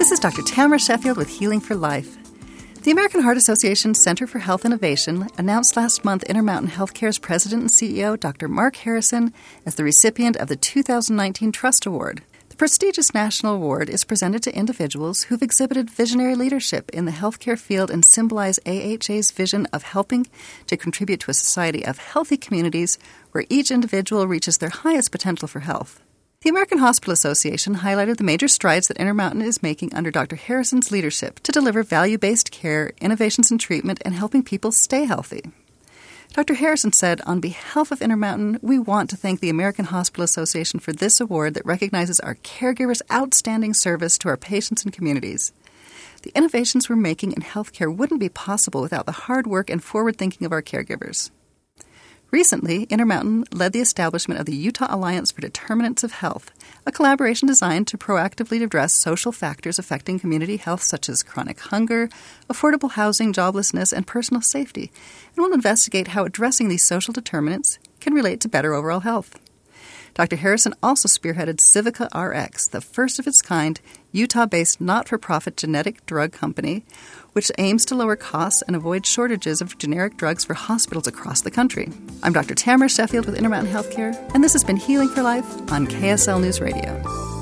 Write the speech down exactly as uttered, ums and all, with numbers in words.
This is Doctor Tamara Sheffield with Healing for Life. The American Heart Association Center for Health Innovation announced last month Intermountain Healthcare's president and C E O, Doctor Mark Harrison, as the recipient of the two thousand nineteen Trust Award. The prestigious national award is presented to individuals who've exhibited visionary leadership in the healthcare field and symbolize A H A's vision of helping to contribute to a society of healthy communities where each individual reaches their highest potential for health. The American Hospital Association highlighted the major strides that Intermountain is making under Doctor Harrison's leadership to deliver value-based care, innovations in treatment, and helping people stay healthy. Doctor Harrison said, on behalf of Intermountain, we want to thank the American Hospital Association for this award that recognizes our caregivers' outstanding service to our patients and communities. The innovations we're making in healthcare wouldn't be possible without the hard work and forward thinking of our caregivers. Recently, Intermountain led the establishment of the Utah Alliance for Determinants of Health, a collaboration designed to proactively address social factors affecting community health such as chronic hunger, affordable housing, joblessness, and personal safety, and will investigate how addressing these social determinants can relate to better overall health. Doctor Harrison also spearheaded Civica R X, the first of its kind Utah-based not-for-profit genetic drug company, which aims to lower costs and avoid shortages of generic drugs for hospitals across the country. I'm Doctor Tamara Sheffield with Intermountain Healthcare, and this has been Healing for Life on K S L News Radio.